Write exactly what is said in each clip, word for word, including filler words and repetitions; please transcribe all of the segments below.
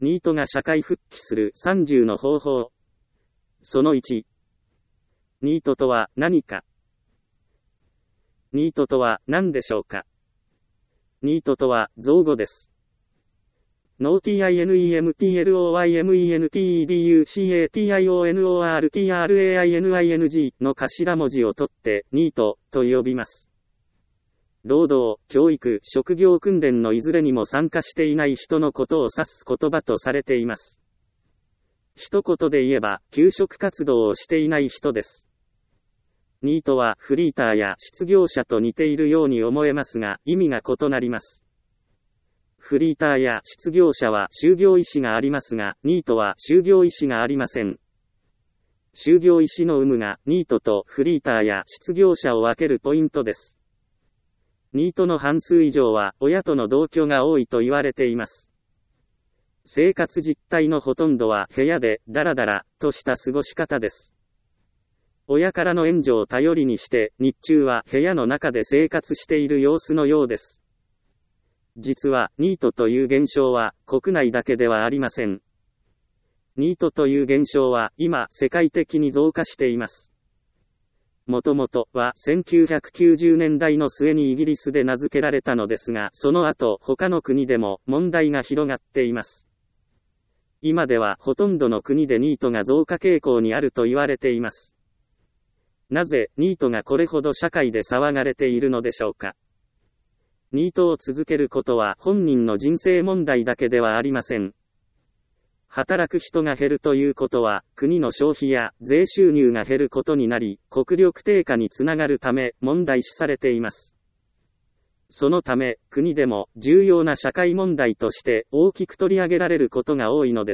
ニートが社会復帰するさんじゅうの方法。そのいち。ニートとは何か。ニートとは何でしょうか。ニートとは造語です。ノー ティーアイエヌイーエムピーエルオーワイエムイーエヌティーイーディーユーシーエーティーアイオーエヌオーアールティーアールエーアイエヌアイエヌジー の頭文字を取ってニートと呼びます。労働、教育、職業訓練のいずれにも参加していない人のことを指す言葉とされています。一言で言えば、求職活動をしていない人です。ニートはフリーターや失業者と似ているように思えますが、意味が異なります。フリーターや失業者は就業意思がありますが、ニートは就業意思がありません。就業意思の有無がニートとフリーターや失業者を分けるポイントです。ニートの半数以上は親との同居が多いと言われています。生活実態のほとんどは部屋でダラダラとした過ごし方です。親からの援助を頼りにして日中は部屋の中で生活している様子のようです。実はニートという現象は国内だけではありません。ニートという現象は今世界的に増加しています。もともとはせんきゅうひゃくきゅうじゅうねんだいの末にイギリスで名付けられたのですが、その後他の国でも問題が広がっています。今ではほとんどの国でニートが増加傾向にあると言われています。なぜニートがこれほど社会で騒がれているのでしょうか。ニートを続けることは本人の人生問題だけではありません。働く人が減るということは、国の消費や税収入が減ることになり、国力低下につながるため、問題視されています。そのため、国でも重要な社会問題として大きく取り上げられることが多いのです。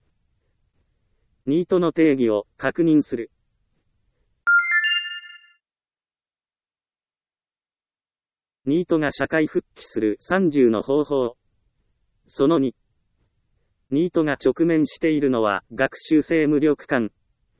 ニートの定義を確認する。ニートが社会復帰するさんじゅうの方法。そのに。ニートが直面しているのは学習性無力感。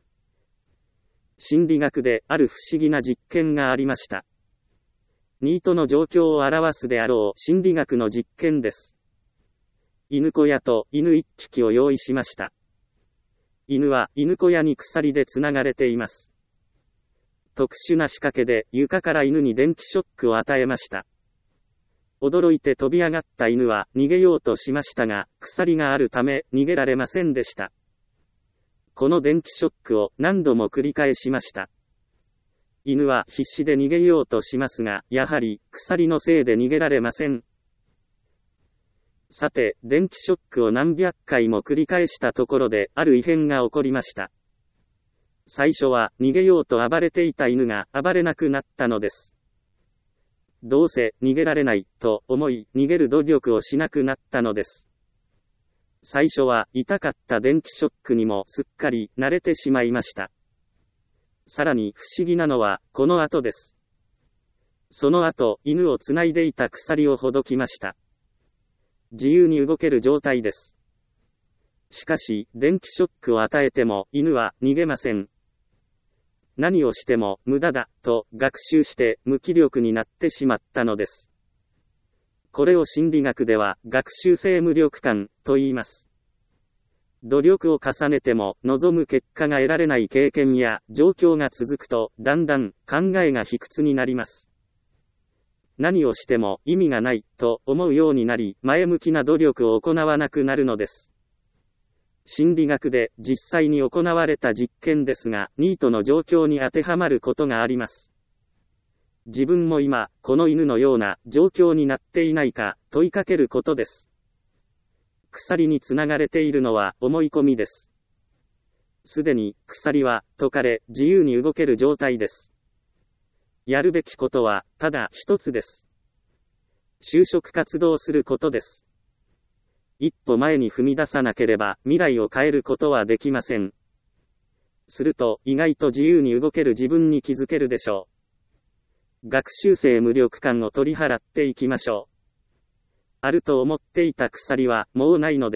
心理学である不思議な実験がありました。ニートの状況を表すであろう心理学の実験です。犬小屋と犬いっぴきを用意しました。犬は犬小屋に鎖でつながれています。特殊な仕掛けで床から犬に電気ショックを与えました。驚いて飛び上がった犬は逃げようとしましたが、鎖があるため逃げられませんでした。この電気ショックを何度も繰り返しました。犬は必死で逃げようとしますが、やはり鎖のせいで逃げられません。さて、電気ショックを何百回も繰り返したところで、ある異変が起こりました。最初は逃げようと暴れていた犬が暴れなくなったのです。どうせ逃げられないと思い逃げる努力をしなくなったのです。最初は痛かった電気ショックにもすっかり慣れてしまいました。さらに不思議なのはこの後です。その後、犬をつないでいた鎖をほどきました。自由に動ける状態です。しかし、電気ショックを与えても犬は逃げません。何をしても無駄だと学習して無気力になってしまったのです。これを心理学では学習性無力感と言います。努力を重ねても望む結果が得られない経験や状況が続くとだんだん考えが卑屈になります。何をしても意味がないと思うようになり、前向きな努力を行わなくなるのです。心理学で実際に行われた実験ですが、ニートの状況に当てはまることがあります。自分も今、この犬のような状況になっていないか、問いかけることです。鎖につながれているのは思い込みです。すでに鎖は解かれ、自由に動ける状態です。やるべきことは、ただ一つです。就職活動することです。一歩前に踏み出さなければ未来を変えることはできません。すると意外と自由に動ける自分に気づけるでしょう。学習性無力感を取り払っていきましょう。あると思っていた鎖はもうないのです。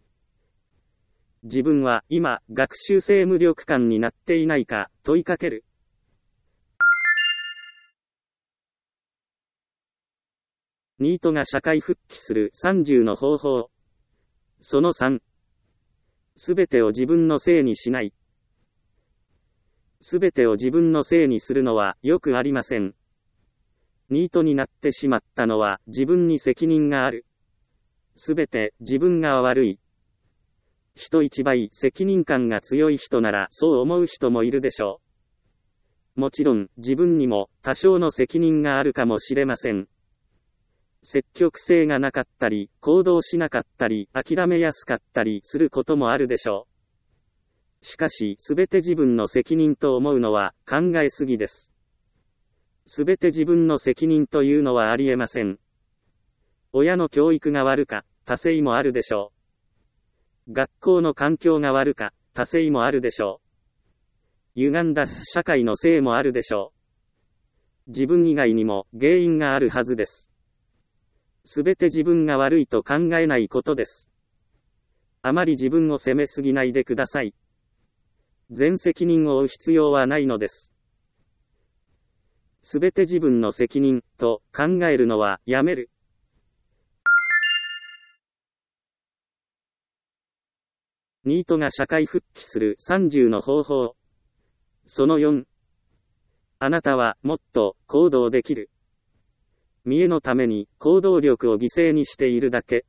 自分は今学習性無力感になっていないか問いかける。ニートが社会復帰するさんじゅうの方法。 そのさん、すべてを自分のせいにしない。すべてを自分のせいにするのはよくありません。ニートになってしまったのは自分に責任がある。すべて自分が悪い。人一倍責任感が強い人ならそう思う人もいるでしょう。もちろん自分にも多少の責任があるかもしれません。積極性がなかったり、行動しなかったり、諦めやすかったりすることもあるでしょう。しかし、すべて自分の責任と思うのは考えすぎです。すべて自分の責任というのはありえません。親の教育が悪か、他性もあるでしょう。学校の環境が悪か、他性もあるでしょう。歪んだ社会のせいもあるでしょう。自分以外にも原因があるはずです。すべて自分が悪いと考えないことです。あまり自分を責めすぎないでください。全責任を負う必要はないのです。すべて自分の責任と考えるのはやめる。ニートが社会復帰するさんじゅうの方法。そのよん。あなたはもっと行動できる。見栄のために行動力を犠牲にしているだけ。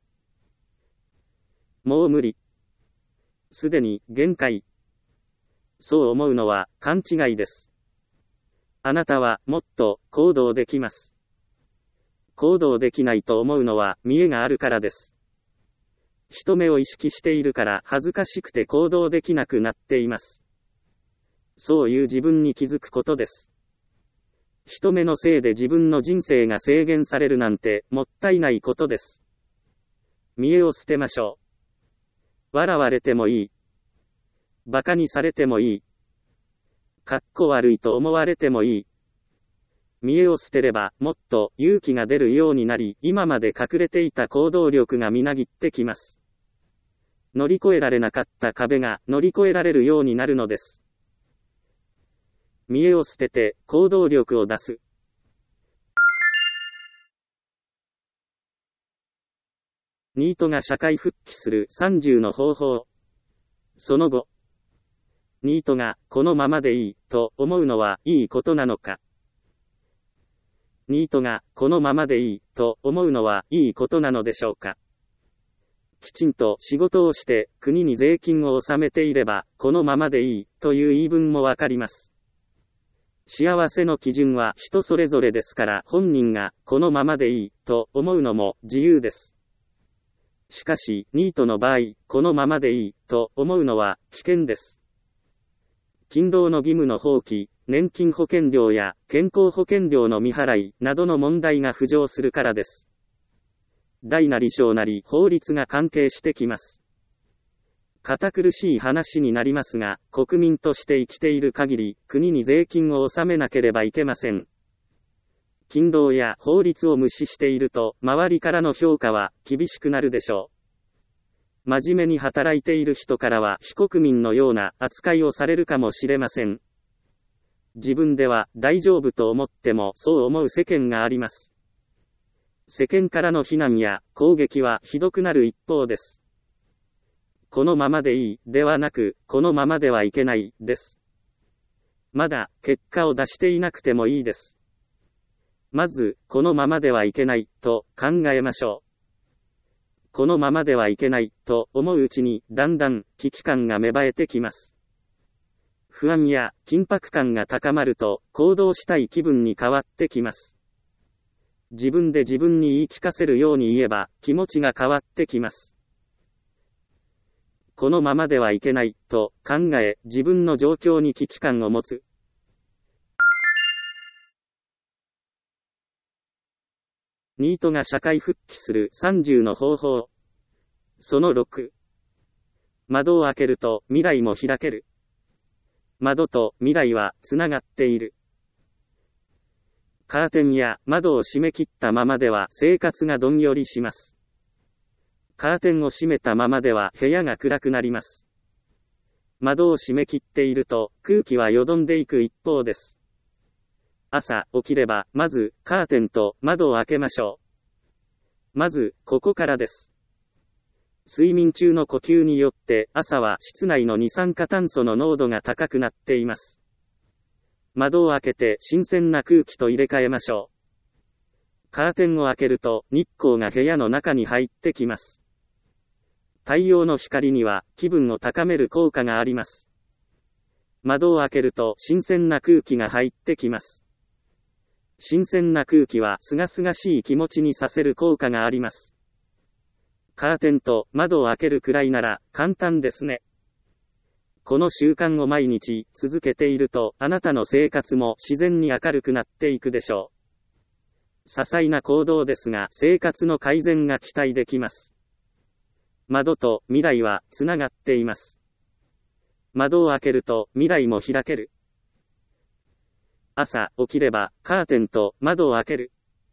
もう無理。すでに限界。そう思うのは勘違いです。あなたはもっと行動できます。行動できないと思うのは見栄があるからです。人目を意識しているから恥ずかしくて行動できなくなっています。そういう自分に気づくことです。人目のせいで自分の人生が制限されるなんてもったいないことです。見栄を捨てましょう。笑われてもいい。馬鹿にされてもいい。かっこ悪いと思われてもいい。見栄を捨てればもっと勇気が出るようになり、今まで隠れていた行動力がみなぎってきます。乗り越えられなかった壁が乗り越えられるようになるのです。見栄を捨てて行動力を出す。ニートが社会復帰するさんじゅうの方法。その後、ニートがこのままでいいと思うのはいいことなのか。ニートがこのままでいいと思うのはいいことなのでしょうか。きちんと仕事をして国に税金を納めていればこのままでいいという言い分もわかります。幸せの基準は人それぞれですから、本人がこのままでいいと思うのも自由です。しかし、ニートの場合、このままでいいと思うのは危険です。勤労の義務の放棄、年金保険料や健康保険料の未払いなどの問題が浮上するからです。大なり小なり法律が関係してきます。堅苦しい話になりますが、国民として生きている限り、国に税金を納めなければいけません。勤労や法律を無視していると、周りからの評価は厳しくなるでしょう。真面目に働いている人からは非国民のような扱いをされるかもしれません。自分では大丈夫と思ってもそう思う世間があります。世間からの非難や攻撃はひどくなる一方です。このままでいいではなく、このままではいけないです。まだ結果を出していなくてもいいです。まず、このままではいけないと考えましょう。このままではいけないと思ううちに、だんだん危機感が芽生えてきます。不安や緊迫感が高まると、行動したい気分に変わってきます。自分で自分に言い聞かせるように言えば、気持ちが変わってきます。このままではいけないと考え、自分の状況に危機感を持つ。ニートが社会復帰するさんじゅうの方法。そのろく。窓を開けると未来も開ける。窓と未来はつながっている。カーテンや窓を閉め切ったままでは生活がどんよりします。カーテンを閉めたままでは部屋が暗くなります。窓を閉め切っていると空気はよどんでいく一方です。朝起きればまずカーテンと窓を開けましょう。まずここからです。 睡眠中の呼吸によって朝は室内の二酸化炭素の濃度が高くなっています。窓を開けて新鮮な空気と入れ替えましょう。カーテンを開けると日光が部屋の中に入ってきます。太陽の光には気分を高める効果があります。窓を開けると新鮮な空気が入ってきます。新鮮な空気は清々しい気持ちにさせる効果があります。カーテンと窓を開けるくらいなら簡単ですね。この習慣を毎日続けていると、あなたの生活も自然に明るくなっていくでしょう。些細な行動ですが、生活の改善が期待できます。窓と未来はつながっています。窓を開けると未来も開ける。朝起きればカーテンと窓を開ける。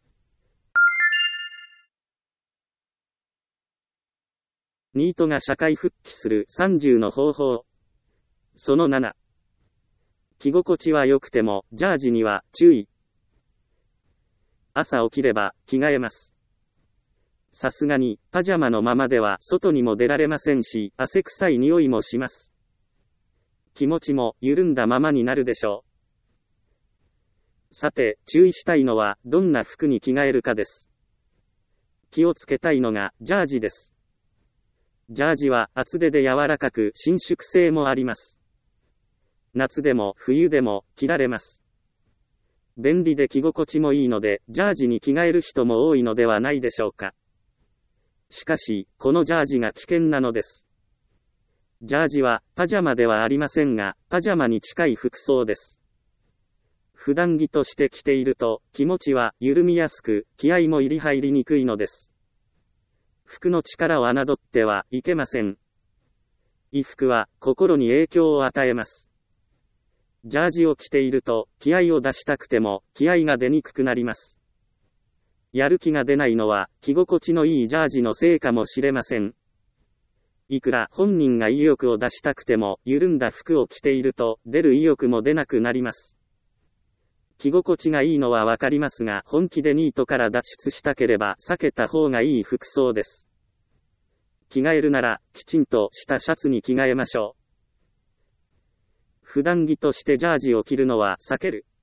ニートが社会復帰するさんじゅうの方法。そのなな。着心地は良くてもジャージには注意。朝起きれば着替えます。さすがにパジャマのままでは外にも出られませんし、汗臭い匂いもします。気持ちも緩んだままになるでしょう。さて、注意したいのはどんな服に着替えるかです。気をつけたいのがジャージです。ジャージは厚手で柔らかく伸縮性もあります。夏でも冬でも着られます。便利で着心地もいいので、ジャージに着替える人も多いのではないでしょうか。しかし、このジャージが危険なのです。ジャージはパジャマではありませんが、パジャマに近い服装です。普段着として着ていると、気持ちは緩みやすく、気合も入り入りにくいのです。服の力を侮ってはいけません。衣服は心に影響を与えます。ジャージを着ていると、気合を出したくても、気合が出にくくなります。やる気が出ないのは、着心地のいいジャージのせいかもしれません。いくら本人が意欲を出したくても、緩んだ服を着ていると、出る意欲も出なくなります。着心地がいいのはわかりますが、本気でニートから脱出したければ、避けた方がいい服装です。着替えるなら、きちんとしたシャツに着替えましょう。普段着としてジャージを着るのは避ける。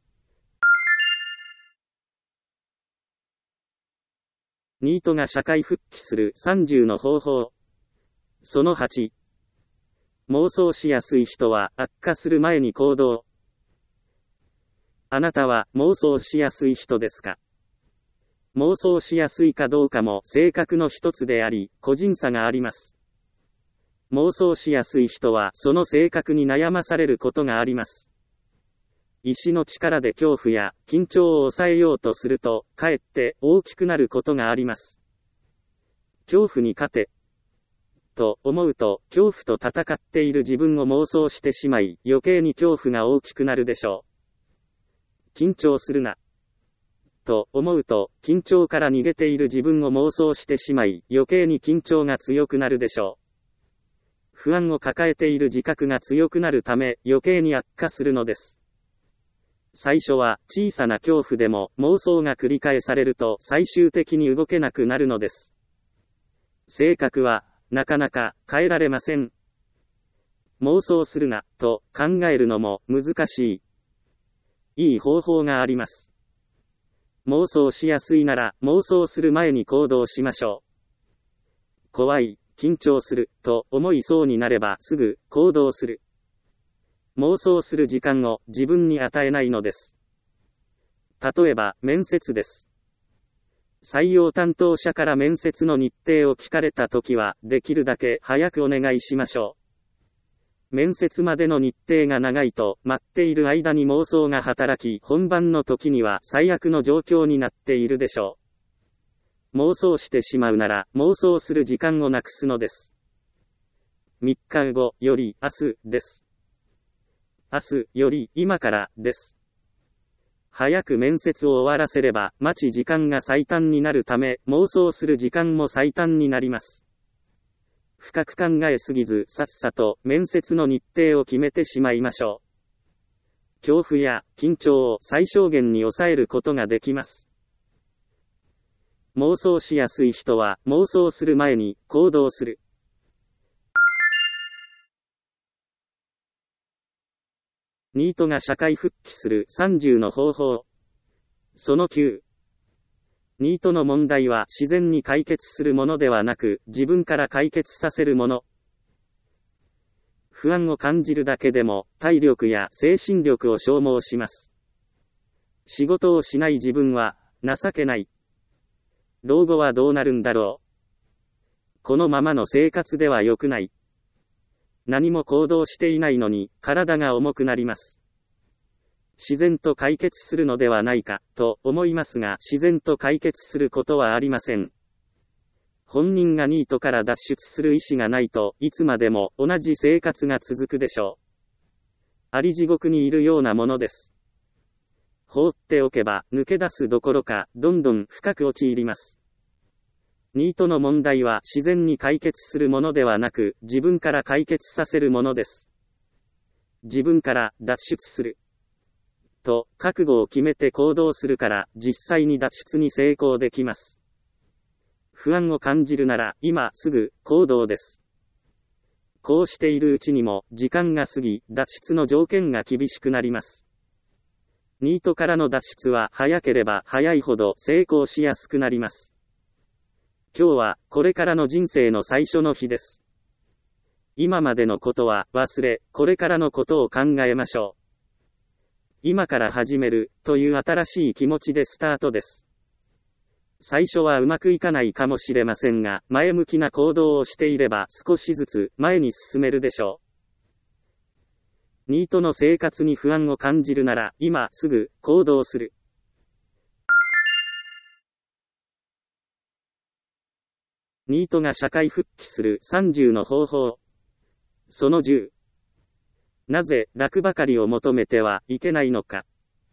ニートが社会復帰するさんじゅうの方法。そのはち。妄想しやすい人は悪化する前に行動。あなたは妄想しやすい人ですか？妄想しやすいかどうかも性格の一つであり、個人差があります。妄想しやすい人はその性格に悩まされることがあります。意志の力で恐怖や緊張を抑えようとすると、かえって大きくなることがあります。恐怖に勝て、と思うと、恐怖と戦っている自分を妄想してしまい、余計に恐怖が大きくなるでしょう。緊張するな、と思うと、緊張から逃げている自分を妄想してしまい、余計に緊張が強くなるでしょう。不安を抱えている自覚が強くなるため、余計に悪化するのです。最初は小さな恐怖でも妄想が繰り返されると最終的に動けなくなるのです。性格はなかなか変えられません。妄想するなと考えるのも難しい。いい方法があります。妄想しやすいなら妄想する前に行動しましょう。怖い、緊張すると思いそうになればすぐ行動する。妄想する時間を自分に与えないのです。例えば面接です。採用担当者から面接の日程を聞かれたときは、できるだけ早くお願いしましょう。面接までの日程が長いと、待っている間に妄想が働き、本番の時には最悪の状況になっているでしょう。妄想してしまうなら、妄想する時間をなくすのです。みっかごより明日です。明日より今からです。早く面接を終わらせれば、待ち時間が最短になるため、妄想する時間も最短になります。深く考えすぎず、さっさと面接の日程を決めてしまいましょう。恐怖や緊張を最小限に抑えることができます。 妄想しやすい人は妄想する前に行動する。ニートが社会復帰するさんじゅうの方法。そのきゅう。ニートの問題は自然に解決するものではなく、自分から解決させるもの。不安を感じるだけでも、体力や精神力を消耗します。仕事をしない自分は、情けない。老後はどうなるんだろう。このままの生活では良くない。何も行動していないのに、体が重くなります。自然と解決するのではないか、と思いますが、自然と解決することはありません。本人がニートから脱出する意思がないと、いつまでも同じ生活が続くでしょう。あり地獄にいるようなものです。放っておけば、抜け出すどころか、どんどん深く陥ります。ニートの問題は自然に解決するものではなく、自分から解決させるものです。自分から脱出する。と、覚悟を決めて行動するから、実際に脱出に成功できます。不安を感じるなら、今すぐ行動です。こうしているうちにも、時間が過ぎ、脱出の条件が厳しくなります。ニートからの脱出は早ければ早いほど成功しやすくなります。今日は、これからの人生の最初の日です。今までのことは忘れ、これからのことを考えましょう。今から始める、という新しい気持ちでスタートです。最初はうまくいかないかもしれませんが、前向きな行動をしていれば少しずつ前に進めるでしょう。ニートの生活に不安を感じるなら、今すぐ行動する。ニートが社会復帰するさんじゅうの方法。そのじゅう。なぜ楽ばかりを求めてはいけないのか。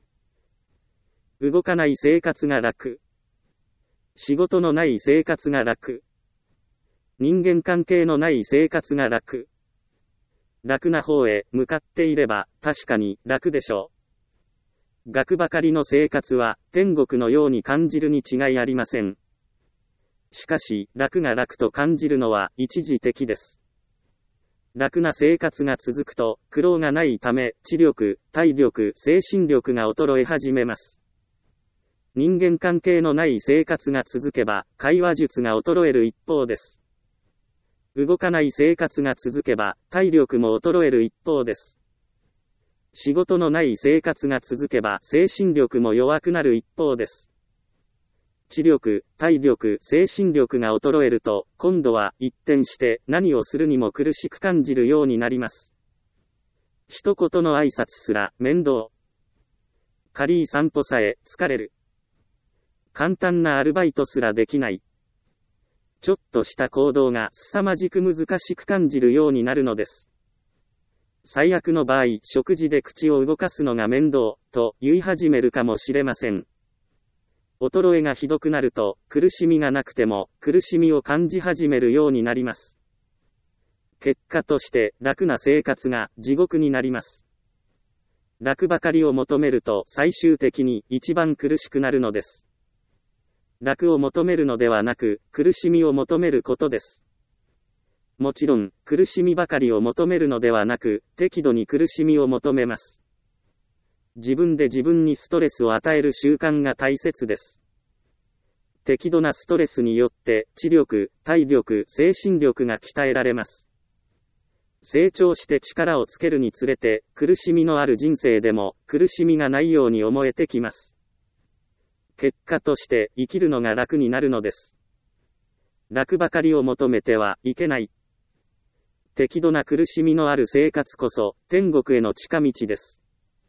動かない生活が楽。仕事のない生活が楽。人間関係のない生活が楽。楽な方へ向かっていれば確かに楽でしょう。楽ばかりの生活は天国のように感じるに違いありません。しかし、楽が楽と感じるのは一時的です。楽な生活が続くと、苦労がないため、知力、体力、精神力が衰え始めます。人間関係のない生活が続けば、会話術が衰える一方です。動かない生活が続けば、体力も衰える一方です。仕事のない生活が続けば、精神力も弱くなる一方です。知力、体力、精神力が衰えると、今度は一転して何をするにも苦しく感じるようになります。一言の挨拶すら面倒。軽い散歩さえ疲れる。簡単なアルバイトすらできない。ちょっとした行動が凄まじく難しく感じるようになるのです。最悪の場合、食事で口を動かすのが面倒、と言い始めるかもしれません。衰えがひどくなると、苦しみがなくても、苦しみを感じ始めるようになります。結果として、楽な生活が地獄になります。楽ばかりを求めると、最終的に一番苦しくなるのです。楽を求めるのではなく、苦しみを求めることです。もちろん、苦しみばかりを求めるのではなく、適度に苦しみを求めます。自分で自分にストレスを与える習慣が大切です。適度なストレスによって、知力、体力、精神力が鍛えられます。成長して力をつけるにつれて、苦しみのある人生でも、苦しみがないように思えてきます。結果として、生きるのが楽になるのです。楽ばかりを求めてはいけない。適度な苦しみのある生活こそ、天国への近道です。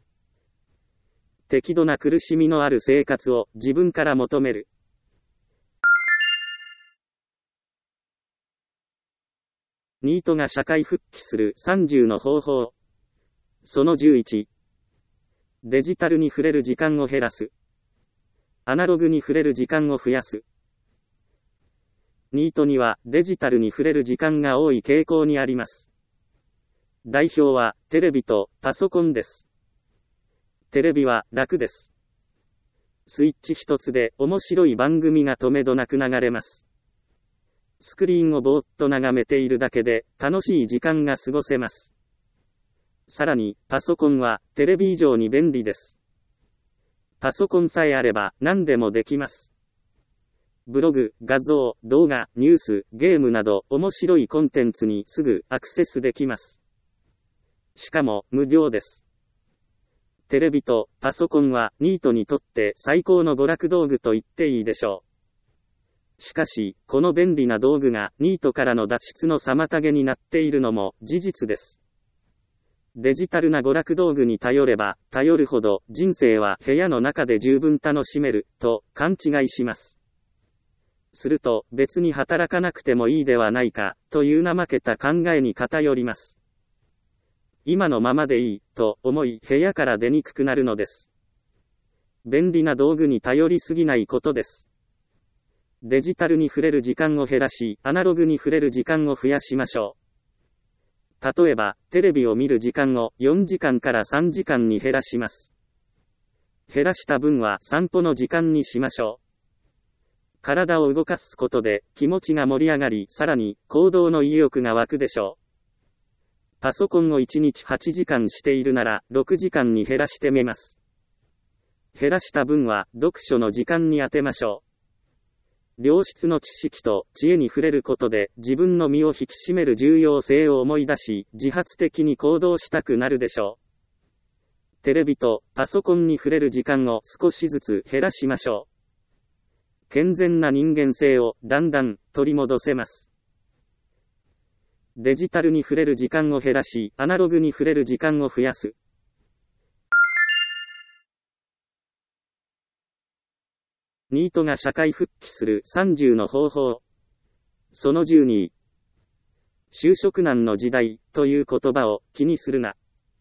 適度な苦しみのある生活を自分から求める。ニートが社会復帰するさんじゅうの方法。そのじゅういち。デジタルに触れる時間を減らす。アナログに触れる時間を増やす。ニートにはデジタルに触れる時間が多い傾向にあります。代表はテレビとパソコンです。テレビは楽です。 スイッチ一つで面白い番組が止めどなく流れます。スクリーンをぼーっと眺めているだけで楽しい時間が過ごせます。さらに、パソコンはテレビ以上に便利です。パソコンさえあれば何でもできます。ブログ、画像、動画、ニュース、ゲームなど面白いコンテンツにすぐアクセスできます。しかも無料です。テレビとパソコンはニートにとって最高の娯楽道具と言っていいでしょう。しかし、この便利な道具がニートからの脱出の妨げになっているのも事実です。デジタルな娯楽道具に頼れば頼るほど人生は部屋の中で十分楽しめると勘違いします。すると別に働かなくてもいいではないかという怠けた考えに偏ります。今のままでいいと思い部屋から出にくくなるのです。便利な道具に頼りすぎないことです。デジタルに触れる時間を減らし、アナログに触れる時間を増やしましょう。例えば、テレビを見る時間をよんじかんからさんじかんに減らします。減らした分は散歩の時間にしましょう。体を動かすことで気持ちが盛り上がり、さらに行動の意欲が湧くでしょう。パソコンをいちにちはちじかんしているならろくじかんに減らしてみます。減らした分は読書の時間に当てましょう。良質の知識と知恵に触れることで自分の身を引き締める重要性を思い出し、自発的に行動したくなるでしょう。テレビとパソコンに触れる時間を少しずつ減らしましょう。健全な人間性をだんだん取り戻せます。デジタルに触れる時間を減らし、アナログに触れる時間を増やす。ニートが社会復帰するさんじゅうの方法。そのじゅうに。就職難の時代という言葉を気にするな。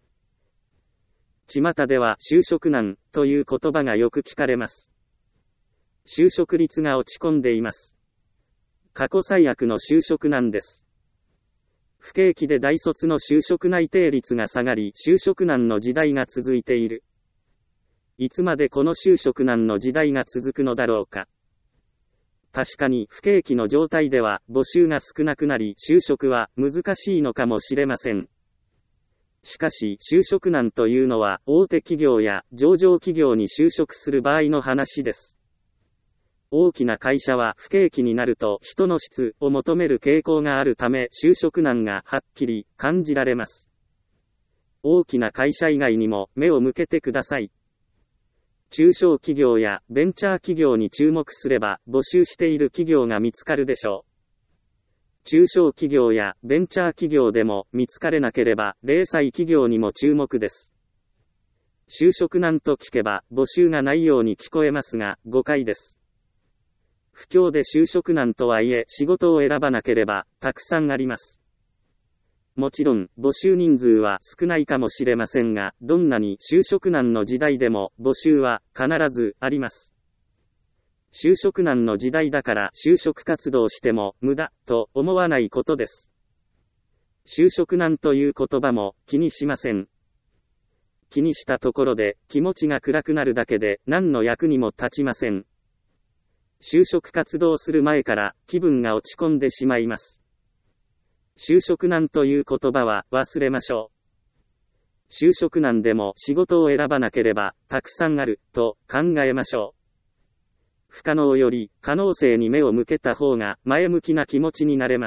巷では就職難という言葉がよく聞かれます。就職率が落ち込んでいます。過去最悪の就職難です。不景気で大卒の就職内定率が下がり、就職難の時代が続いている。いつまでこの就職難の時代が続くのだろうか。確かに不景気の状態では募集が少なくなり、就職は難しいのかもしれません。しかし、就職難というのは大手企業や上場企業に就職する場合の話です。大きな会社は不景気になると人の質を求める傾向があるため、就職難がはっきり感じられます。大きな会社以外にも目を向けてください。中小企業やベンチャー企業に注目すれば募集している企業が見つかるでしょう。中小企業やベンチャー企業でも見つかれなければ零細企業にも注目です。就職難と聞けば募集がないように聞こえますが誤解です。不況で就職難とはいえ仕事を選ばなければたくさんあります。もちろん募集人数は少ないかもしれませんが、どんなに就職難の時代でも募集は必ずあります。就職難の時代だから就職活動しても無駄と思わないことです。就職難という言葉も気にしません。気にしたところで気持ちが暗くなるだけで何の役にも立ちません。就職活動する前から気分が落ち込んでしまいます。就職難という言葉は忘れましょう。就職難でも仕事を選ばなければたくさんあると考えましょう。不可能より可能性に目を向けた方が前向きな気持ちになれます。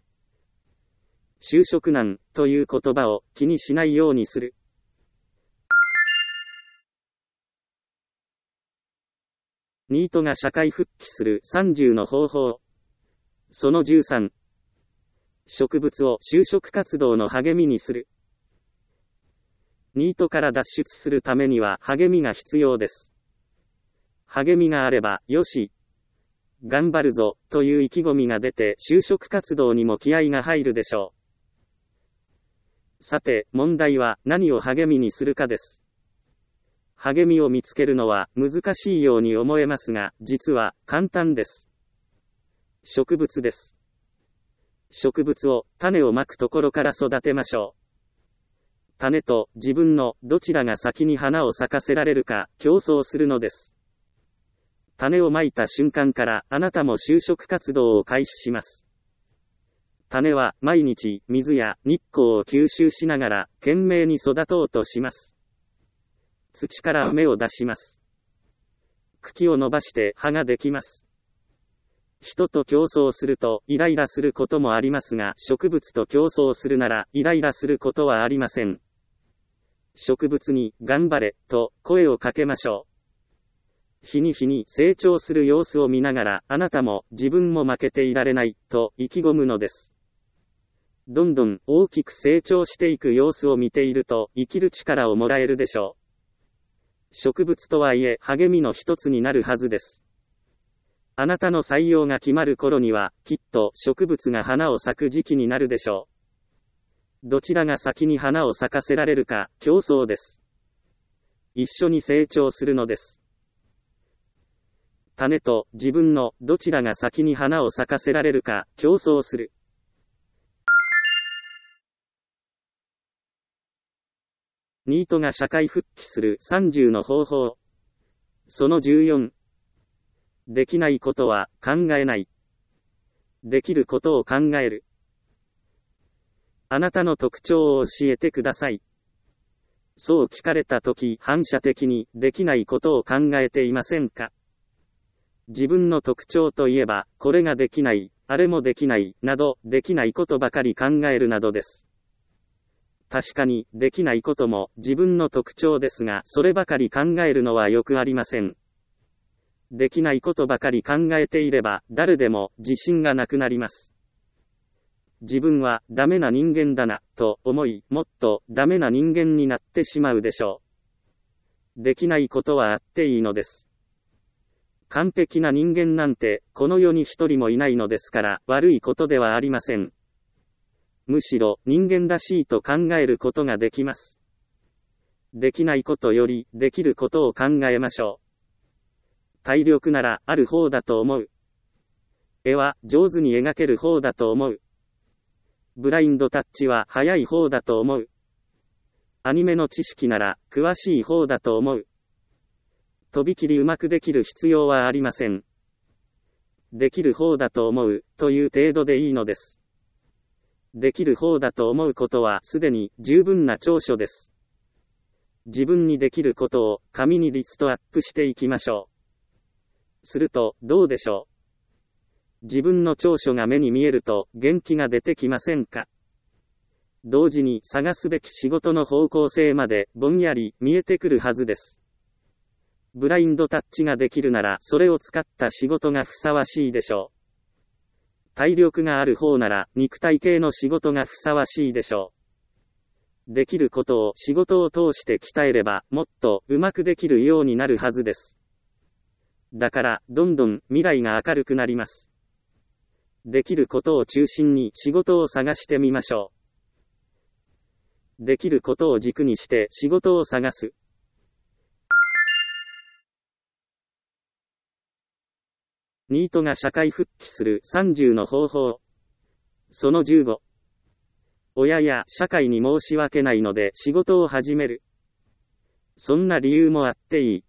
就職難という言葉を気にしないようにする。ニートが社会復帰するさんじゅうの方法。そのじゅうさん。植物を就職活動の励みにする。ニートから脱出するためには励みが必要です。励みがあれば、よし、頑張るぞ、という意気込みが出て就職活動にも気合が入るでしょう。さて、問題は何を励みにするかです。励みを見つけるのは難しいように思えますが、実は簡単です。植物です。植物を種をまくところから育てましょう。種と自分のどちらが先に花を咲かせられるか競争するのです。 種をまいた瞬間からあなたも就職活動を開始します。種は毎日水や日光を吸収しながら懸命に育とうとします。土から芽を出します。茎を伸ばして葉ができます。人と競争するとイライラすることもありますが、植物と競争するならイライラすることはありません。植物に頑張れと声をかけましょう。日に日に成長する様子を見ながら、あなたも自分も負けていられないと意気込むのです。どんどん大きく成長していく様子を見ていると生きる力をもらえるでしょう。植物とはいえ励みの一つになるはずです。あなたの採用が決まる頃には、きっと植物が花を咲く時期になるでしょう。どちらが先に花を咲かせられるか、競争です。一緒に成長するのです。種と自分のどちらが先に花を咲かせられるか、競争する。ニートが社会復帰するさんじゅうの方法。そのじゅうよん。できないことは考えない。できることを考える。あなたの特徴を教えてください。そう聞かれたとき、反射的にできないことを考えていませんか？自分の特徴といえば、これができない、あれもできない、など、できないことばかり考えるなどです。確かに、できないことも自分の特徴ですが、そればかり考えるのはよくありません。できないことばかり考えていれば、誰でも自信がなくなります。自分はダメな人間だな、と思い、もっとダメな人間になってしまうでしょう。できないことはあっていいのです。完璧な人間なんて、この世に一人もいないのですから、悪いことではありません。むしろ、人間らしいと考えることができます。できないことより、できることを考えましょう。体力ならある方だと思う。絵は上手に描ける方だと思う。ブラインドタッチは早い方だと思う。アニメの知識なら詳しい方だと思う。とびきりうまくできる必要はありません。できる方だと思うという程度でいいのです。できる方だと思うことはすでに十分な長所です。自分にできることを紙にリストアップしていきましょう。すると、どうでしょう。自分の長所が目に見えると、元気が出てきませんか。同時に探すべき仕事の方向性まで、ぼんやり見えてくるはずです。ブラインドタッチができるなら、それを使った仕事がふさわしいでしょう。体力がある方なら、肉体系の仕事がふさわしいでしょう。できることを仕事を通して鍛えれば、もっとうまくできるようになるはずです。だから、どんどん未来が明るくなります。できることを中心に仕事を探してみましょう。できることを軸にして仕事を探す。ニートが社会復帰するさんじゅうの方法。そのじゅうご。親や社会に申し訳ないので仕事を始める。そんな理由もあっていい。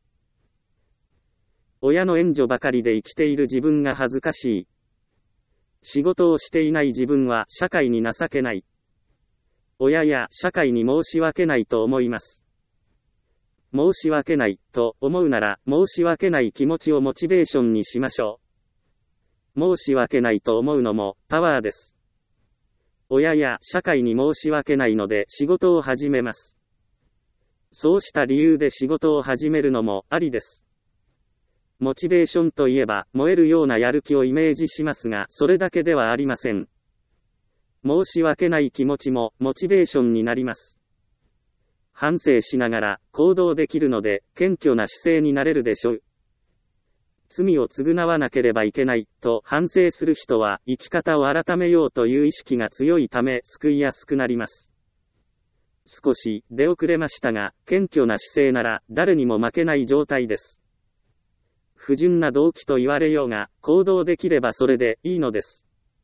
親の援助ばかりで生きている自分が恥ずかしい。仕事をしていない自分は社会に情けない。親や社会に申し訳ないと思います。申し訳ないと思うなら、申し訳ない気持ちをモチベーションにしましょう。申し訳ないと思うのもパワーです。親や社会に申し訳ないので仕事を始めます。そうした理由で仕事を始めるのもありです。モチベーションといえば、燃えるようなやる気をイメージしますが、それだけではありません。申し訳ない気持ちも、モチベーションになります。反省しながら、行動できるので、謙虚な姿勢になれるでしょう。罪を償わなければいけない、と反省する人は、生き方を改めようという意識が強いため、救いやすくなります。少し、出遅れましたが、謙虚な姿勢なら、誰にも負けない状態です。不純な動機と言われようが、行動できればそれでいいのです。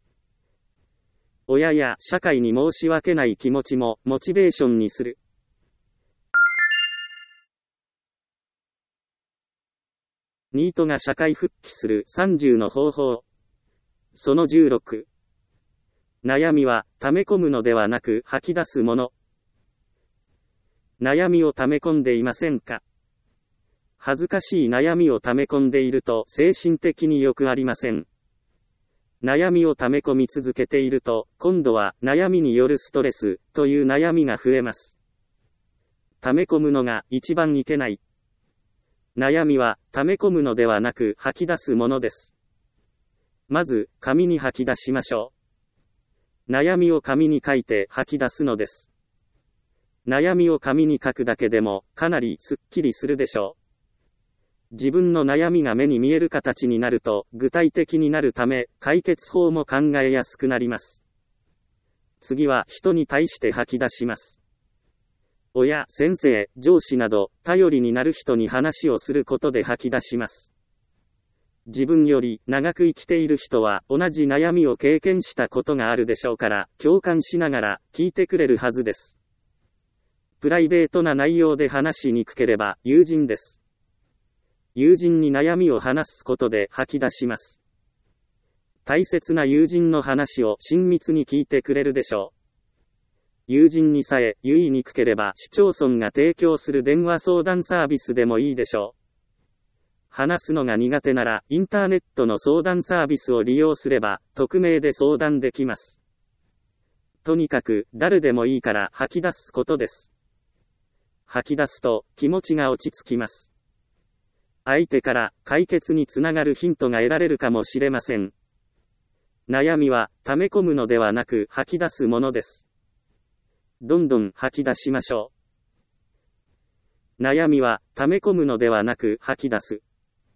親や社会に申し訳ない気持ちもモチベーションにする。 ニートが社会復帰するさんじゅうの方法。そのじゅうろく。悩みは、溜め込むのではなく吐き出すもの。悩みを溜め込んでいませんか？恥ずかしい悩みを溜め込んでいると精神的に良くありません。悩みを溜め込み続けていると、今度は悩みによるストレスという悩みが増えます。溜め込むのが一番いけない。悩みは溜め込むのではなく吐き出すものです。まず、紙に吐き出しましょう。悩みを紙に書いて吐き出すのです。悩みを紙に書くだけでもかなりすっきりするでしょう。自分の悩みが目に見える形になると具体的になるため解決法も考えやすくなります。次は人に対して吐き出します。親、先生、上司など頼りになる人に話をすることで吐き出します。自分より長く生きている人は同じ悩みを経験したことがあるでしょうから共感しながら聞いてくれるはずです。プライベートな内容で話しにくければ友人です。友人に悩みを話すことで吐き出します。大切な友人の話を親密に聞いてくれるでしょう。友人にさえ言いにくければ市町村が提供する電話相談サービスでもいいでしょう。話すのが苦手ならインターネットの相談サービスを利用すれば匿名で相談できます。とにかく誰でもいいから吐き出すことです。吐き出すと気持ちが落ち着きます。相手から解決につながるヒントが得られるかもしれません。悩みは溜め込むのではなく吐き出すものです。どんどん吐き出しましょう。悩みは溜め込むのではなく吐き出す。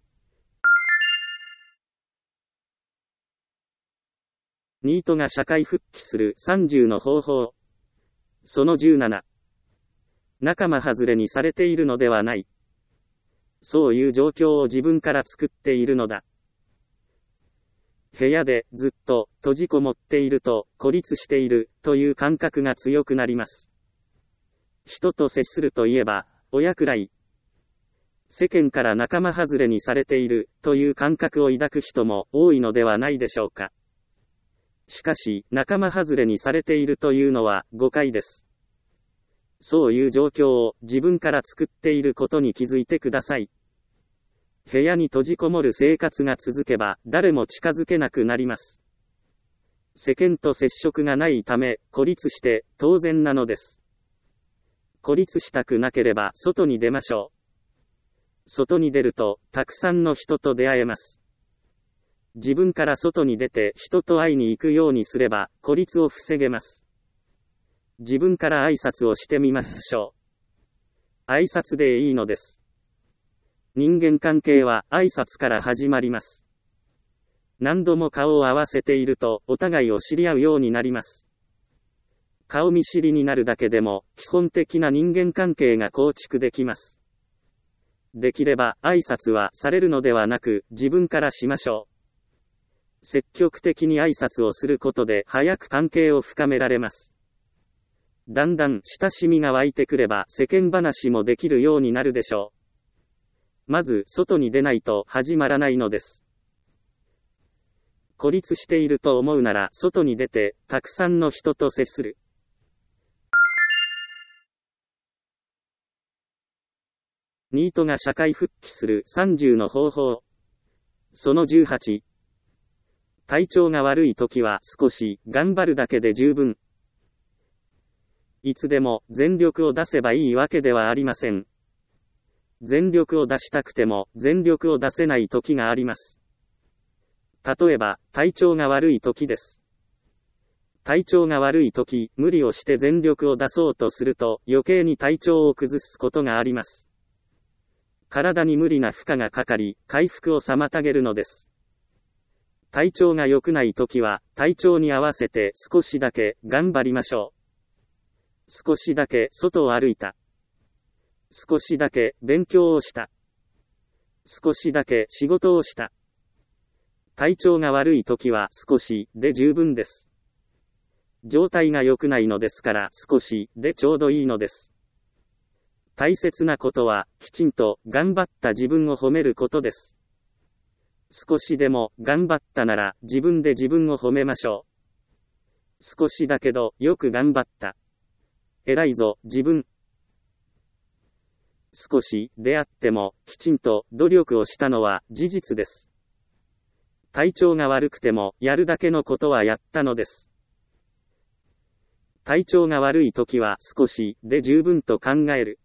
ニートが社会復帰するさんじゅうの方法。そのじゅうなな。仲間外れにされているのではない。そういう状況を自分から作っているのだ。部屋でずっと閉じこもっていると孤立しているという感覚が強くなります。人と接するといえば親くらい。世間から仲間外れにされているという感覚を抱く人も多いのではないでしょうか。しかし仲間外れにされているというのは誤解です。そういう状況を自分から作っていることに気づいてください。部屋に閉じこもる生活が続けば誰も近づけなくなります。世間と接触がないため孤立して当然なのです。孤立したくなければ外に出ましょう。外に出るとたくさんの人と出会えます。自分から外に出て人と会いに行くようにすれば孤立を防げます。自分から挨拶をしてみましょう。挨拶でいいのです。人間関係は挨拶から始まります。何度も顔を合わせているとお互いを知り合うようになります。顔見知りになるだけでも基本的な人間関係が構築できます。できれば挨拶はされるのではなく自分からしましょう。積極的に挨拶をすることで早く関係を深められます。だんだん親しみが湧いてくれば世間話もできるようになるでしょう。まず外に出ないと始まらないのです。孤立していると思うなら外に出てたくさんの人と接する。ニートが社会復帰するさんじゅうの方法。そのじゅうはち。体調が悪い時は少し頑張るだけで十分。いつでも全力を出せばいいわけではありません。全力を出したくても全力を出せない時があります。例えば、体調が悪い時です。体調が悪い時、無理をして全力を出そうとすると余計に体調を崩すことがあります。体に無理な負荷がかかり、回復を妨げるのです。体調が良くない時は、体調に合わせて少しだけ頑張りましょう。少しだけ外を歩いた。少しだけ勉強をした。少しだけ仕事をした。体調が悪い時は少しで十分です。状態が良くないのですから少しでちょうどいいのです。大切なことはきちんと頑張った自分を褒めることです。 少しでも頑張ったなら自分で自分を褒めましょう。少しだけどよく頑張った。偉いぞ、自分。少しであってもきちんと努力をしたのは事実です。体調が悪くてもやるだけのことはやったのです。体調が悪い時は少しで十分と考える。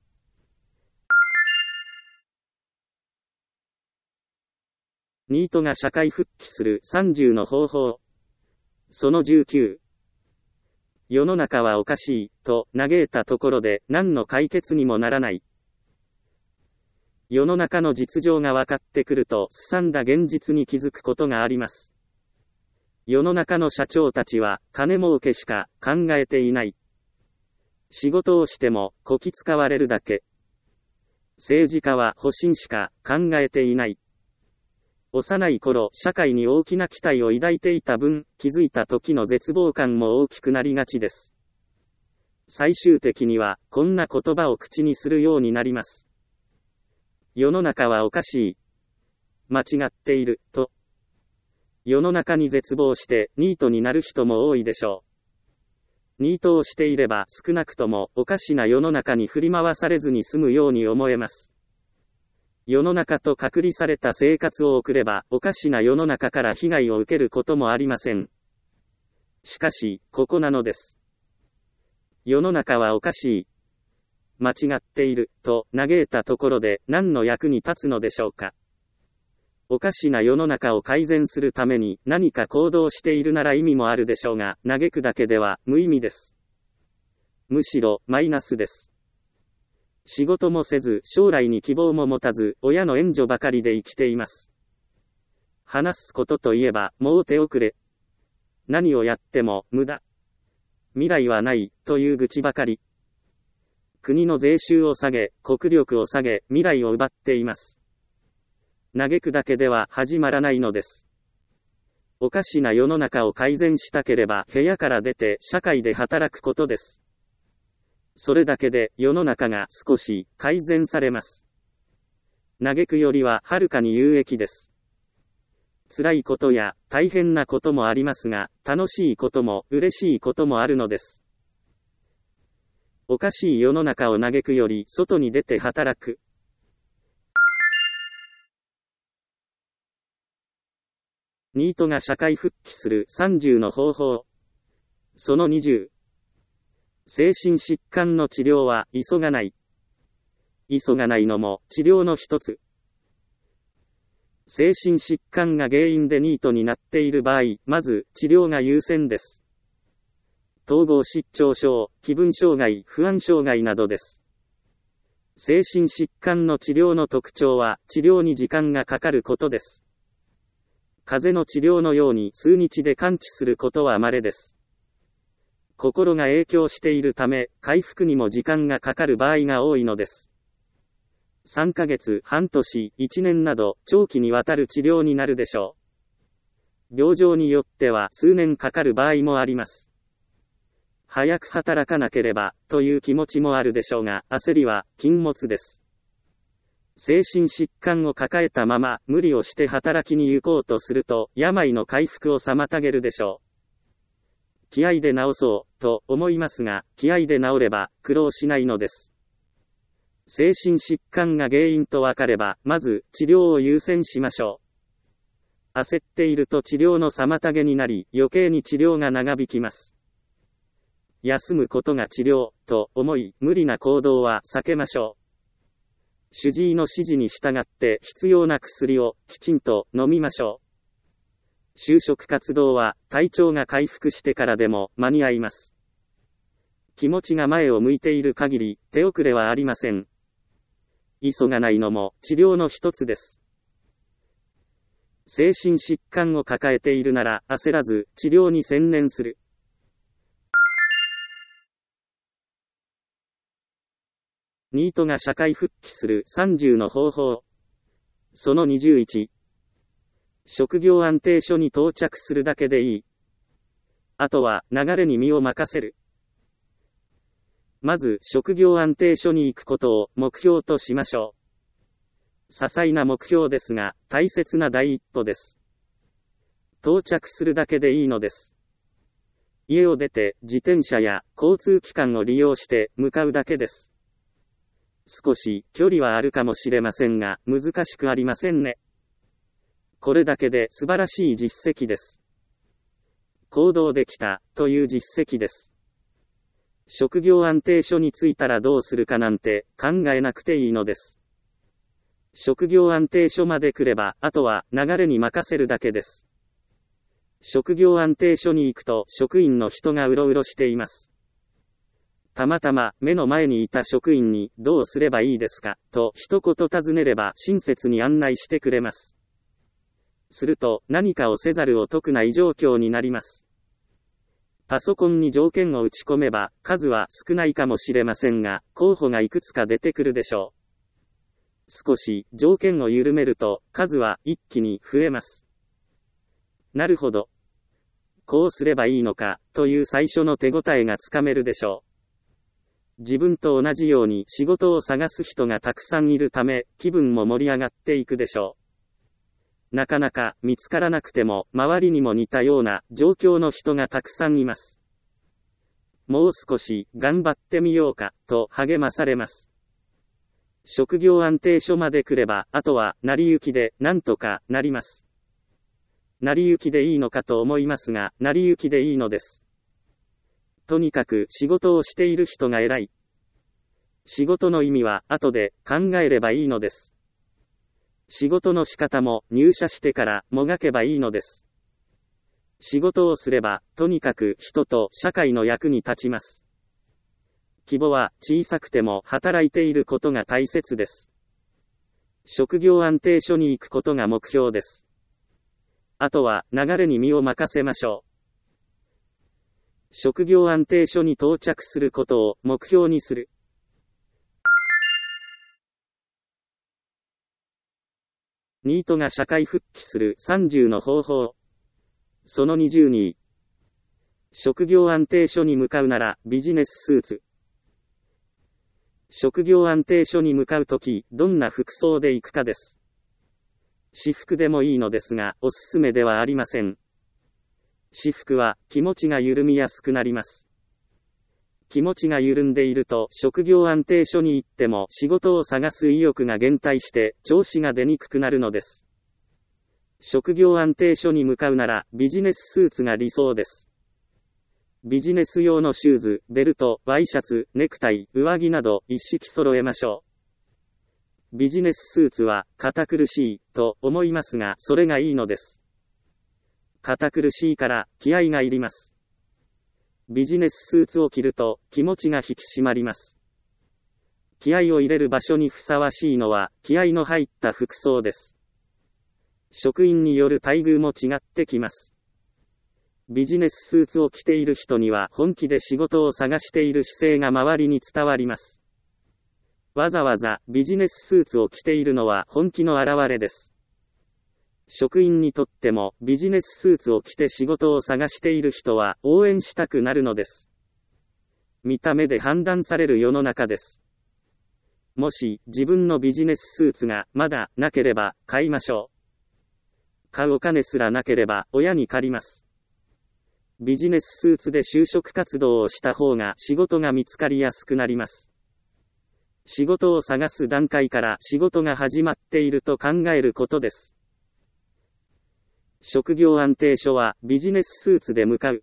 ニートが社会復帰するさんじゅうの方法。そのじゅうきゅう。世の中はおかしい、と嘆いたところで何の解決にもならない。世の中の実情が分かってくると、すさんだ現実に気づくことがあります。世の中の社長たちは、金儲けしか考えていない。仕事をしても、こき使われるだけ。政治家は保身しか考えていない。幼い頃、社会に大きな期待を抱いていた分、気づいた時の絶望感も大きくなりがちです。最終的には、こんな言葉を口にするようになります。世の中はおかしい。間違っている、と。世の中に絶望して、ニートになる人も多いでしょう。ニートをしていれば少なくともおかしな世の中に振り回されずに済むように思えます。世の中と隔離された生活を送れば、おかしな世の中から被害を受けることもありません。しかし、ここなのです。世の中はおかしい。間違っている、と嘆いたところで何の役に立つのでしょうか。おかしな世の中を改善するために何か行動しているなら意味もあるでしょうが、嘆くだけでは無意味です。むしろマイナスです。仕事もせず、将来に希望も持たず、親の援助ばかりで生きています。話すことといえば、もう手遅れ。何をやっても無駄。未来はない、という愚痴ばかり。国の税収を下げ、国力を下げ、未来を奪っています。嘆くだけでは始まらないのです。おかしな世の中を改善したければ、部屋から出て社会で働くことです。それだけで世の中が少し改善されます。嘆くよりははるかに有益です。辛いことや大変なこともありますが、楽しいことも嬉しいこともあるのです。おかしい世の中を嘆くより外に出て働く。ニートが社会復帰するさんじゅうの方法。そのにじゅう。精神疾患の治療は急がない。急がないのも治療の一つ。精神疾患が原因でニートになっている場合、まず治療が優先です。統合失調症、気分障害、不安障害などです。精神疾患の治療の特徴は治療に時間がかかることです。風邪の治療のように数日で完治することは稀です。心が影響しているため、回復にも時間がかかる場合が多いのです。さんかげつ、半年、いちねんなど、長期にわたる治療になるでしょう。病状によっては数年かかる場合もあります。早く働かなければ、という気持ちもあるでしょうが、焦りは禁物です。精神疾患を抱えたまま、無理をして働きに行こうとすると、病の回復を妨げるでしょう。気合で治そう、と思いますが、気合で治れば、苦労しないのです。精神疾患が原因とわかれば、まず、治療を優先しましょう。焦っていると治療の妨げになり、余計に治療が長引きます。休むことが治療、と思い、無理な行動は避けましょう。主治医の指示に従って、必要な薬を、きちんと飲みましょう。就職活動は体調が回復してからでも間に合います。気持ちが前を向いている限り手遅れはありません。急がないのも治療の一つです。精神疾患を抱えているなら焦らず治療に専念する。ニートが社会復帰するさんじゅうの方法。そのにじゅういち。職業安定所に到着するだけでいい。あとは流れに身を任せる。まず職業安定所に行くことを目標としましょう。 些細な目標ですが、大切な第一歩です。到着するだけでいいのです。家を出て、自転車や交通機関を利用して向かうだけです。少し距離はあるかもしれませんが、難しくありませんね。これだけで素晴らしい実績です。行動できた、という実績です。職業安定所に着いたらどうするかなんて考えなくていいのです。職業安定所まで来れば、あとは流れに任せるだけです。職業安定所に行くと職員の人がうろうろしています。たまたま目の前にいた職員にどうすればいいですかと一言尋ねれば親切に案内してくれます。すると何かをせざるを得ない状況になります。パソコンに条件を打ち込めば数は少ないかもしれませんが候補がいくつか出てくるでしょう。少し条件を緩めると数は一気に増えます。なるほど。こうすればいいのかという最初の手応えがつかめるでしょう。自分と同じように仕事を探す人がたくさんいるため気分も盛り上がっていくでしょう。なかなか見つからなくても周りにも似たような状況の人がたくさんいます。もう少し頑張ってみようかと励まされます。職業安定所まで来ればあとは成り行きでなんとかなります。成り行きでいいのかと思いますが、成り行きでいいのです。とにかく仕事をしている人が偉い。仕事の意味は後で考えればいいのです。仕事の仕方も入社してからもがけばいいのです。仕事をすれば、とにかく人と社会の役に立ちます。規模は小さくても働いていることが大切です。職業安定所に行くことが目標です。あとは流れに身を任せましょう。職業安定所に到着することを目標にする。ニートが社会復帰するさんじゅうの方法。そのにじゅうに。職業安定所に向かうならビジネススーツ。職業安定所に向かうとき、どんな服装で行くかです。私服でもいいのですが、おすすめではありません。私服は気持ちが緩みやすくなります。気持ちが緩んでいると職業安定所に行っても仕事を探す意欲が減退して調子が出にくくなるのです。職業安定所に向かうならビジネススーツが理想です。ビジネス用のシューズ、ベルト、ワイシャツ、ネクタイ、上着など一式揃えましょう。ビジネススーツは堅苦しいと思いますが、それがいいのです。堅苦しいから気合がいります。ビジネススーツを着ると気持ちが引き締まります。気合を入れる場所にふさわしいのは気合の入った服装です。職員による待遇も違ってきます。ビジネススーツを着ている人には本気で仕事を探している姿勢が周りに伝わります。わざわざビジネススーツを着ているのは本気の表れです。職員にとってもビジネススーツを着て仕事を探している人は応援したくなるのです。見た目で判断される世の中です。もし自分のビジネススーツがまだなければ買いましょう。買うお金すらなければ親に借ります。ビジネススーツで就職活動をした方が仕事が見つかりやすくなります。仕事を探す段階から仕事が始まっていると考えることです。職業安定所はビジネススーツで向かう。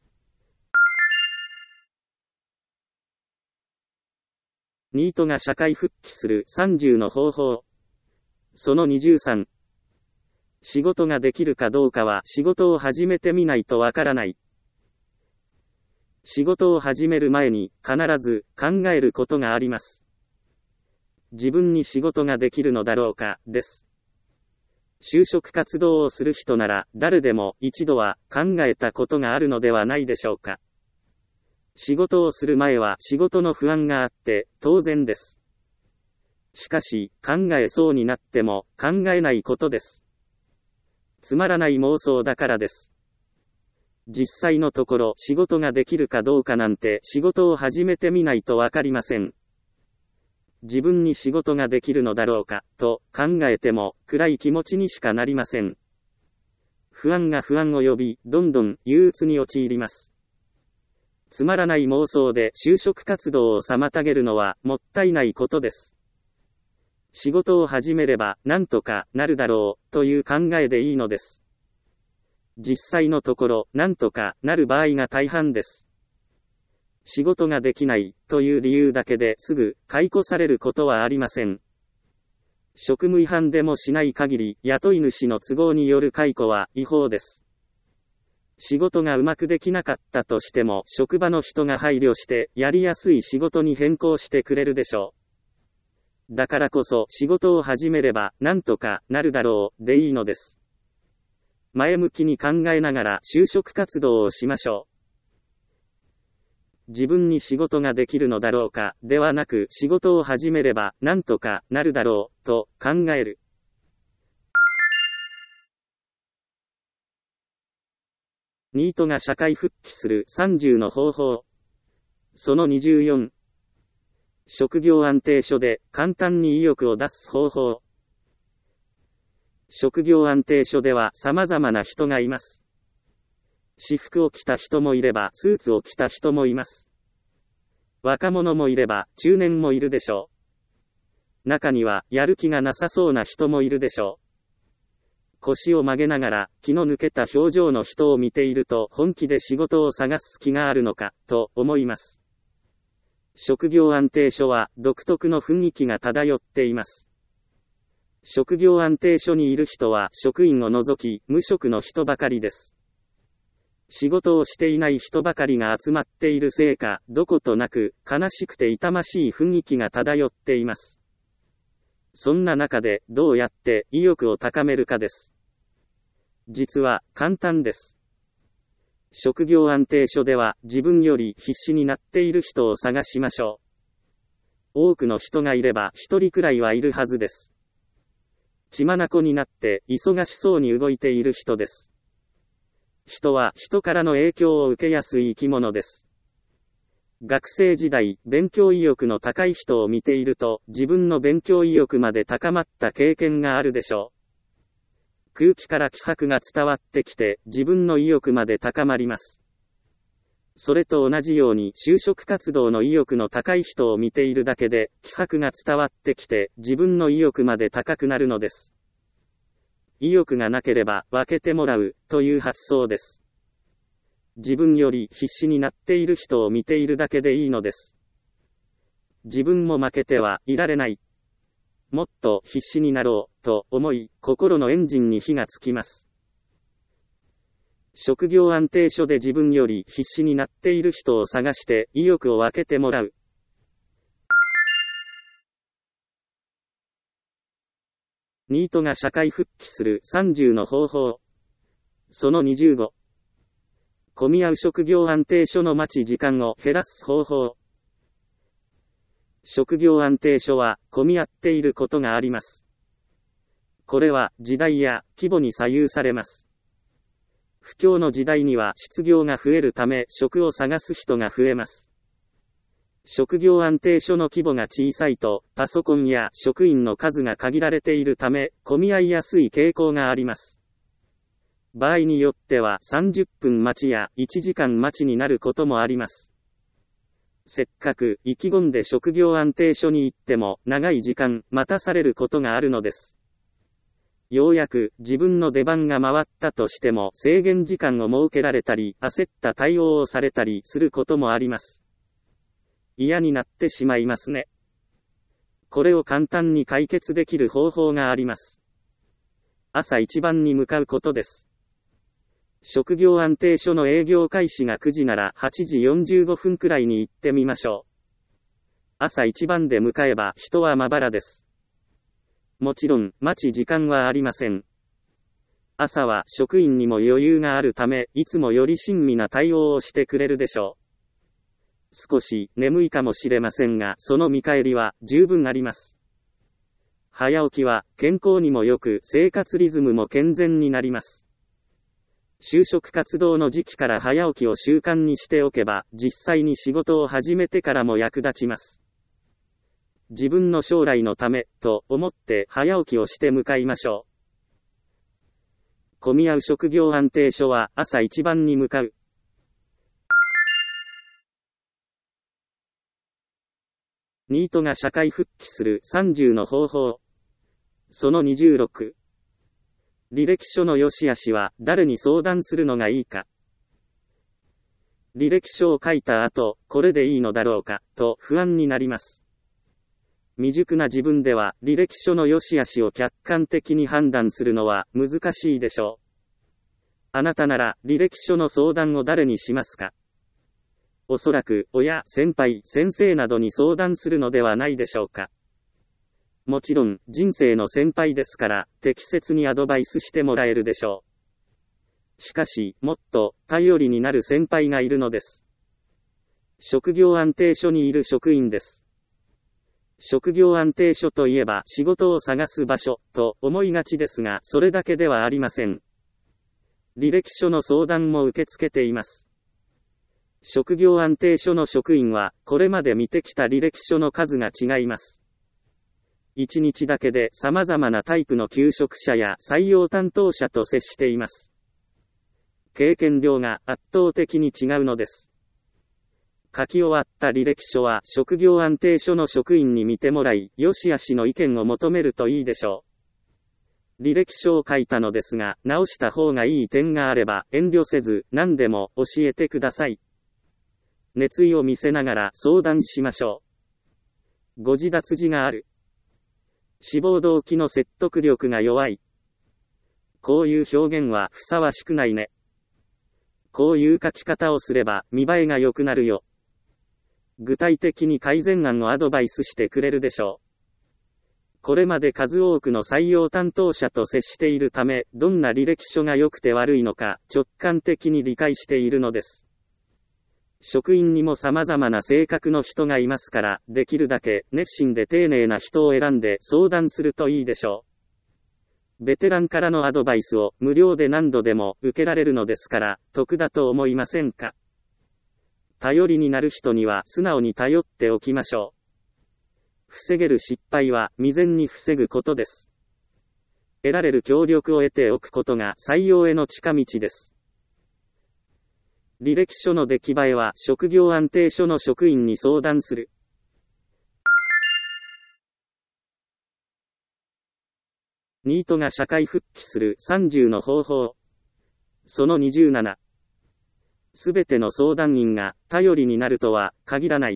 ニートが社会復帰するさんじゅうの方法。そのにじゅうさん。仕事ができるかどうかは仕事を始めてみないとわからない。仕事を始める前に必ず考えることがあります。自分に仕事ができるのだろうか、です。就職活動をする人なら誰でも一度は考えたことがあるのではないでしょうか。仕事をする前は仕事の不安があって当然です。しかし考えそうになっても考えないことです。つまらない妄想だからです。実際のところ仕事ができるかどうかなんて仕事を始めてみないとわかりません。 自分に仕事ができるのだろうか、と考えても、暗い気持ちにしかなりません。不安が不安を呼び、どんどん憂鬱に陥ります。つまらない妄想で就職活動を妨げるのはもったいないことです。仕事を始めればなんとかなるだろうという考えでいいのです。実際のところなんとかなる場合が大半です。仕事ができないという理由だけですぐ解雇されることはありません。職務違反でもしない限り雇い主の都合による解雇は違法です。仕事がうまくできなかったとしても職場の人が配慮してやりやすい仕事に変更してくれるでしょう。だからこそ仕事を始めればなんとかなるだろうでいいのです。前向きに考えながら就職活動をしましょう。自分に仕事ができるのだろうかではなく仕事を始めればなんとかなるだろうと考える。ニートが社会復帰するさんじゅうの方法。そのにじゅうよん。職業安定所で簡単に意欲を出す方法。職業安定所では様々な人がいます。私服を着た人もいればスーツを着た人もいます。若者もいれば中年もいるでしょう。中にはやる気がなさそうな人もいるでしょう。腰を曲げながら気の抜けた表情の人を見ていると本気で仕事を探す気があるのかと思います。職業安定所は独特の雰囲気が漂っています。職業安定所にいる人は職員を除き無職の人ばかりです。仕事をしていない人ばかりが集まっているせいか、どことなく悲しくて痛ましい雰囲気が漂っています。そんな中でどうやって意欲を高めるかです。実は簡単です。職業安定所では自分より必死になっている人を探しましょう。多くの人がいれば一人くらいはいるはずです。血眼になって忙しそうに動いている人です。人は人からの影響を受けやすい生き物です。学生時代、勉強意欲の高い人を見ていると、自分の勉強意欲まで高まった経験があるでしょう。空気から気迫が伝わってきて、自分の意欲まで高まります。それと同じように、就職活動の意欲の高い人を見ているだけで、気迫が伝わってきて、自分の意欲まで高くなるのです。意欲がなければ、分けてもらう、という発想です。自分より必死になっている人を見ているだけでいいのです。自分も負けてはいられない。もっと必死になろう、と思い、心のエンジンに火がつきます。職業安定所で自分より必死になっている人を探して意欲を分けてもらう。ニートが社会復帰するさんじゅうの方法。そのにじゅうご。混み合う職業安定所の待ち時間を減らす方法。職業安定所は混み合っていることがあります。これは時代や規模に左右されます。不況の時代には失業が増えるため職を探す人が増えます。職業安定所の規模が小さいとパソコンや職員の数が限られているため混み合いやすい傾向があります。場合によってはさんじゅっぷん待ちやいちじかん待ちになることもあります。せっかく意気込んで職業安定所に行っても長い時間待たされることがあるのです。ようやく自分の出番が回ったとしても制限時間を設けられたり焦った対応をされたりすることもあります。嫌になってしまいますね。これを簡単に解決できる方法があります。朝一番に向かうことです。職業安定所の営業開始がくじならはちじよんじゅうごふんくらいに行ってみましょう。朝一番で向かえば人はまばらです。もちろん待ち時間はありません。朝は職員にも余裕があるためいつもより親身な対応をしてくれるでしょう。少し眠いかもしれませんがその見返りは十分あります。早起きは健康にも良く生活リズムも健全になります。就職活動の時期から早起きを習慣にしておけば、実際に仕事を始めてからも役立ちます。 自分の将来のため、と思って早起きをして向かいましょう。混み合う職業安定所は朝一番に向かう。ニートが社会復帰するさんじゅうの方法。そのにじゅうろく。履歴書の良し悪しは誰に相談するのがいいか。履歴書を書いた後、これでいいのだろうか、と不安になります。未熟な自分では履歴書の良し悪しを客観的に判断するのは難しいでしょう。あなたなら履歴書の相談を誰にしますか？おそらく親、先輩、先生などに相談するのではないでしょうか。もちろん人生の先輩ですから適切にアドバイスしてもらえるでしょう。しかしもっと頼りになる先輩がいるのです。職業安定所にいる職員です。職業安定所といえば仕事を探す場所と思いがちですが、それだけではありません。履歴書の相談も受け付けています。職業安定所の職員はこれまで見てきた履歴書の数が違います。いちにちだけで様々なタイプの求職者や採用担当者と接しています。経験量が圧倒的に違うのです。書き終わった履歴書は職業安定所の職員に見てもらい、良し悪しの意見を求めるといいでしょう。履歴書を書いたのですが、直した方がいい点があれば遠慮せず何でも教えてください。熱意を見せながら相談しましょう。ご自立自がある。志望動機の説得力が弱い。こういう表現はふさわしくないね。こういう書き方をすれば見栄えが良くなるよ。具体的に改善案をアドバイスしてくれるでしょう。これまで数多くの採用担当者と接しているため、どんな履歴書が良くて悪いのか直感的に理解しているのです。職員にも様々な性格の人がいますから、できるだけ熱心で丁寧な人を選んで相談するといいでしょう。ベテランからのアドバイスを無料で何度でも受けられるのですから、得だと思いませんか？頼りになる人には素直に頼っておきましょう。防げる失敗は未然に防ぐことです。得られる協力を得ておくことが採用への近道です。履歴書の出来栄えは職業安定所の職員に相談する。ニートが社会復帰するさんじゅうの方法。そのにじゅうなな。すべての相談員が頼りになるとは限らない。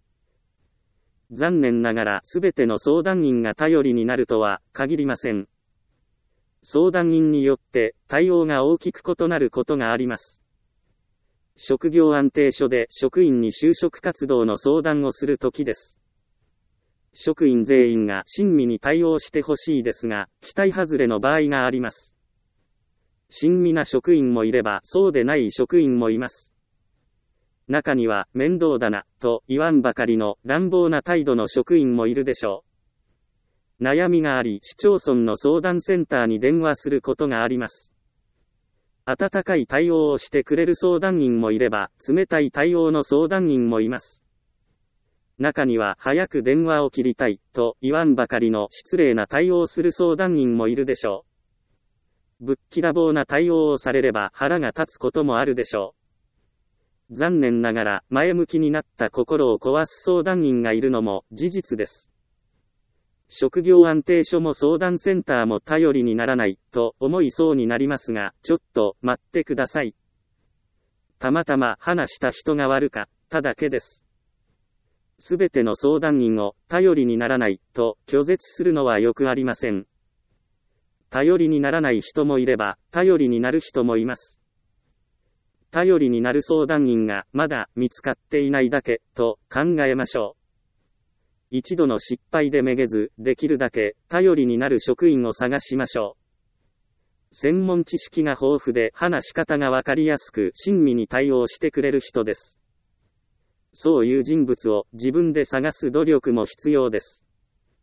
残念ながらすべての相談員が頼りになるとは限りません。相談員によって対応が大きく異なることがあります。職業安定所で職員に就職活動の相談をするときです。職員全員が親身に対応してほしいですが、期待外れの場合があります。親身な職員もいればそうでない職員もいます。中には面倒だな、と言わんばかりの乱暴な態度の職員もいるでしょう。悩みがあり、市町村の相談センターに電話することがあります。温かい対応をしてくれる相談員もいれば、冷たい対応の相談員もいます。中には早く電話を切りたい、と言わんばかりの失礼な対応をする相談員もいるでしょう。ぶっきらぼうな対応をされれば腹が立つこともあるでしょう。残念ながら前向きになった心を壊す相談員がいるのも事実です。職業安定所も相談センターも頼りにならない、と思いそうになりますが、ちょっと待ってください。たまたま話した人が悪かっただけです。すべての相談員を頼りにならない、と拒絶するのはよくありません。頼りにならない人もいれば、頼りになる人もいます。頼りになる相談員がまだ見つかっていないだけ、と考えましょう。一度の失敗でめげず、できるだけ頼りになる職員を探しましょう。専門知識が豊富で話し方がわかりやすく親身に対応してくれる人です。そういう人物を自分で探す努力も必要です。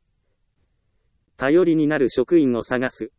頼りになる職員を探す。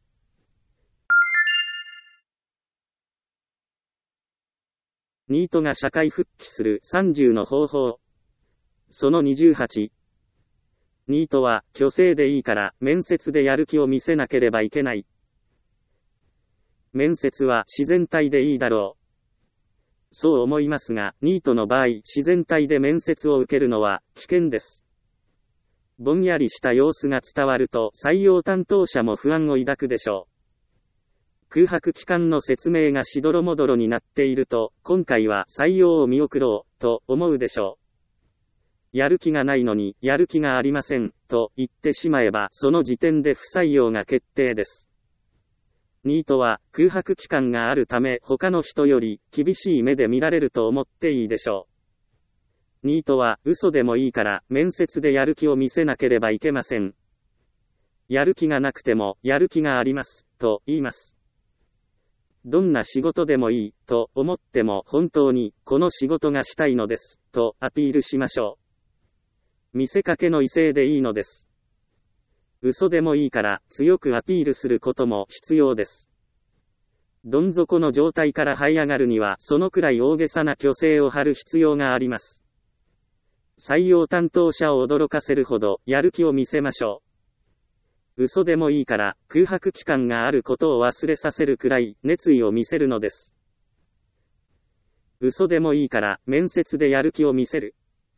ニートが社会復帰するさんじゅうの方法。そのにじゅうはち。 ニートは、虚勢でいいから、面接でやる気を見せなければいけない。面接は自然体でいいだろう。そう思いますが、ニートの場合、自然体で面接を受けるのは、危険です。ぼんやりした様子が伝わると、採用担当者も不安を抱くでしょう。空白期間の説明がしどろもどろになっていると、今回は採用を見送ろう、と思うでしょう。やる気がないのに、やる気がありません、と言ってしまえば、その時点で不採用が決定です。ニートは空白期間があるため他の人より厳しい目で見られると思っていいでしょう。ニートは嘘でもいいから面接でやる気を見せなければいけません。やる気がなくてもやる気があります、と言います。どんな仕事でもいい、と思っても本当にこの仕事がしたいのです、とアピールしましょう。見せかけの威勢でいいのです。嘘でもいいから強くアピールすることも必要です。どん底の状態から這い上がるにはそのくらい大げさな虚勢を張る必要があります。採用担当者を驚かせるほどやる気を見せましょう。嘘でもいいから空白期間があることを忘れさせるくらい熱意を見せるのです。嘘でもいいから面接でやる気を見せる。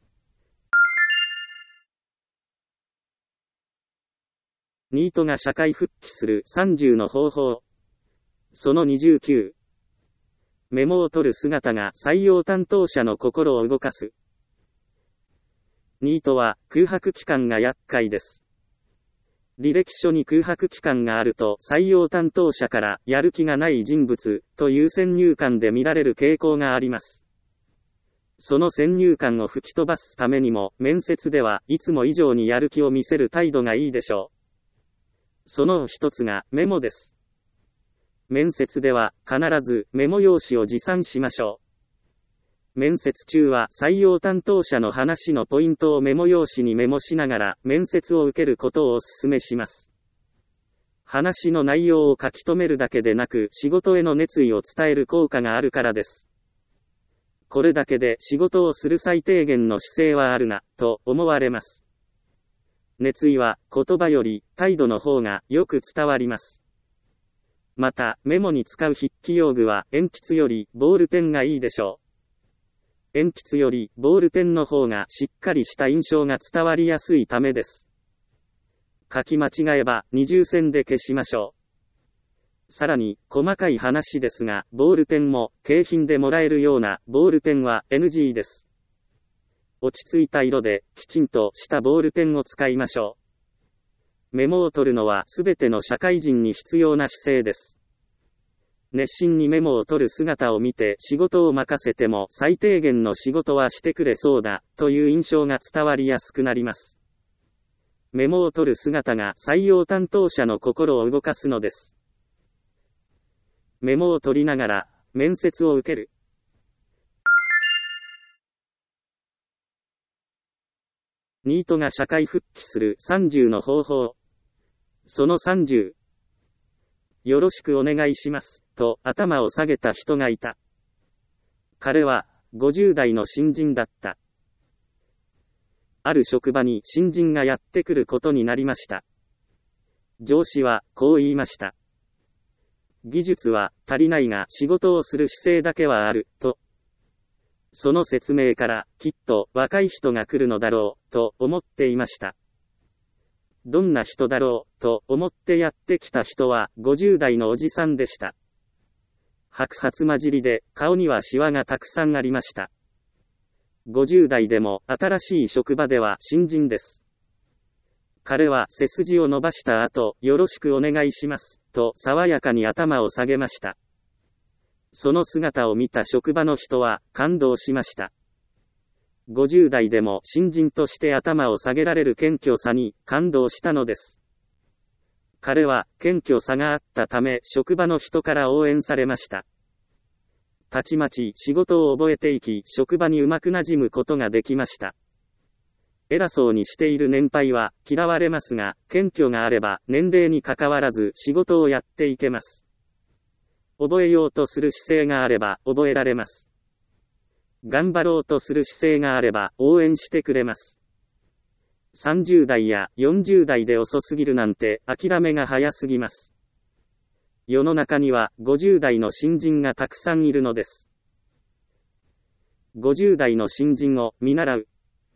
ニートが社会復帰するさんじゅうの方法。そのにじゅうきゅう。メモを取る姿が採用担当者の心を動かす。ニートは空白期間が厄介です。履歴書に空白期間があると採用担当者からやる気がない人物という先入観で見られる傾向があります。その先入観を吹き飛ばすためにも面接ではいつも以上にやる気を見せる態度がいいでしょう。その一つがメモです。面接では必ずメモ用紙を持参しましょう。面接中は採用担当者の話のポイントをメモ用紙にメモしながら面接を受けることをお勧めします。話の内容を書き留めるだけでなく仕事への熱意を伝える効果があるからです。これだけで仕事をする最低限の姿勢はあるな、と思われます。熱意は言葉より態度の方がよく伝わります。また、メモに使う筆記用具は鉛筆よりボールペンがいいでしょう。鉛筆よりボールペンの方がしっかりした印象が伝わりやすいためです。書き間違えば二重線で消しましょう。さらに、細かい話ですが、ボールペンも景品でもらえるようなボールペンは エヌジー です。落ち着いた色できちんとしたボールペンを使いましょう。メモを取るのはすべての社会人に必要な姿勢です。熱心にメモを取る姿を見て仕事を任せても最低限の仕事はしてくれそうだという印象が伝わりやすくなります。メモを取る姿が採用担当者の心を動かすのです。メモを取りながら面接を受ける。ニートが社会復帰するさんじゅうの方法。そのさんじゅう。よろしくお願いします、と頭を下げた人がいた。彼はごじゅう代の新人だった。ある職場に新人がやってくることになりました。上司はこう言いました。技術は足りないが仕事をする姿勢だけはある、と。その説明からきっと若い人が来るのだろうと思っていました。どんな人だろうと思ってやってきた人はごじゅう代のおじさんでした。白髪混じりで顔にはシワがたくさんありました。ごじゅう代でも新しい職場では新人です。彼は背筋を伸ばした後、よろしくお願いします、と爽やかに頭を下げました。その姿を見た職場の人は感動しました。ごじゅう代でも新人として頭を下げられる謙虚さに感動したのです。彼は謙虚さがあったため職場の人から応援されました。たちまち仕事を覚えていき職場にうまく馴染むことができました。偉そうにしている年配は嫌われますが、謙虚があれば年齢に関わらず仕事をやっていけます。覚えようとする姿勢があれば覚えられます。頑張ろうとする姿勢があれば応援してくれます。 さんじゅう代やよんじゅう代で遅すぎるなんて諦めが早すぎます。世の中にはごじゅう代の新人がたくさんいるのです。ごじゅう代の新人を見習う。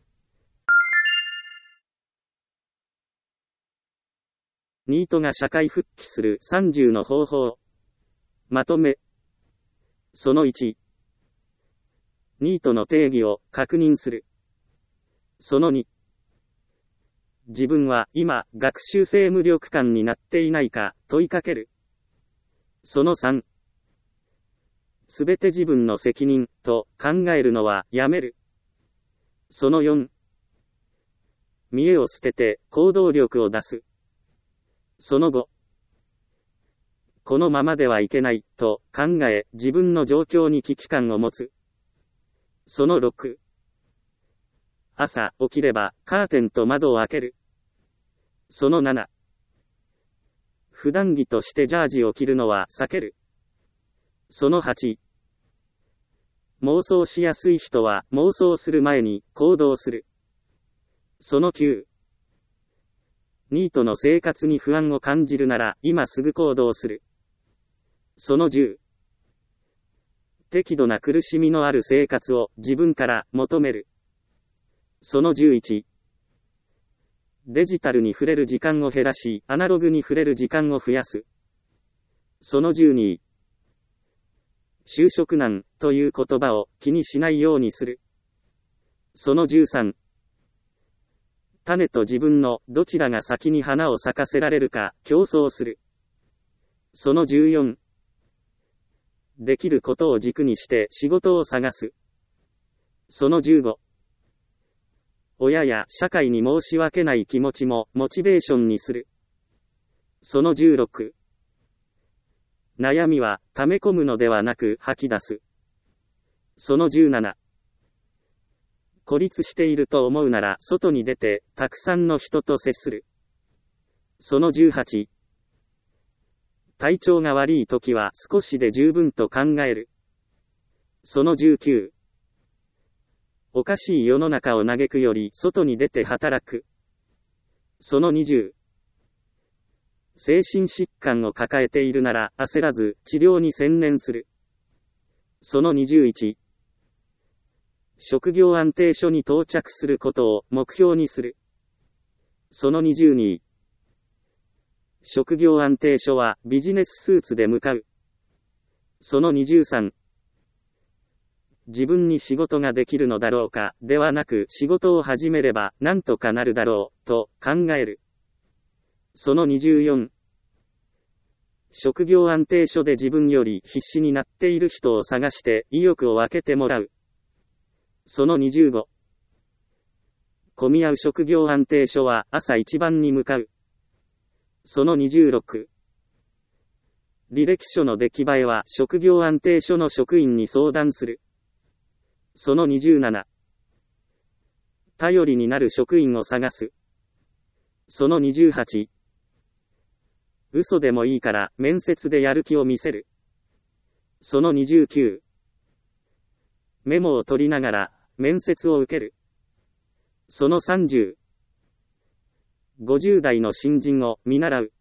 ニートが社会復帰するさんじゅうの方法。まとめ。そのいち。ニートの定義を確認する。そのに。自分は今、学習性無力感になっていないか、問いかける。そのさん。すべて自分の責任、と考えるのはやめる。そのよん。見栄を捨てて行動力を出す。そのご。このままではいけない、と考え、自分の状況に危機感を持つ。そのろく。朝起きればカーテンと窓を開ける。そのなな。普段着としてジャージを着るのは避ける。そのはち。妄想しやすい人は妄想する前に行動する。そのきゅう。ニートの生活に不安を感じるなら今すぐ行動する。そのじゅう。適度な苦しみのある生活を自分から求める。そのじゅういち。デジタルに触れる時間を減らし、アナログに触れる時間を増やす。そのじゅうに。就職難という言葉を気にしないようにする。そのじゅうさん。種と自分のどちらが先に花を咲かせられるか競争する。そのじゅうよん。できることを軸にして仕事を探す。そのじゅうご。親や社会に申し訳ない気持ちもモチベーションにする。そのじゅうろく。悩みは溜め込むのではなく吐き出す。そのじゅうなな。孤立していると思うなら外に出てたくさんの人と接する。そのじゅうはち。体調が悪い時は少しで十分と考える。そのじゅうきゅう。おかしい世の中を嘆くより外に出て働く。そのにじゅう。精神疾患を抱えているなら焦らず治療に専念する。そのにじゅういち。職業安定所に到着することを目標にする。そのにじゅうに。職業安定所はビジネススーツで向かう。そのにじゅうさん。自分に仕事ができるのだろうか、ではなく仕事を始めればなんとかなるだろう、と考える。そのにじゅうよん。職業安定所で自分より必死になっている人を探して意欲を分けてもらう。そのにじゅうご。混み合う職業安定所は朝一番に向かう。そのにじゅうろく。履歴書の出来栄えは職業安定所の職員に相談する。そのにじゅうなな。頼りになる職員を探す。そのにじゅうはち。嘘でもいいから面接でやる気を見せる。そのにじゅうきゅう。メモを取りながら面接を受ける。そのさんじゅう。ごじゅう代の新人を見習う。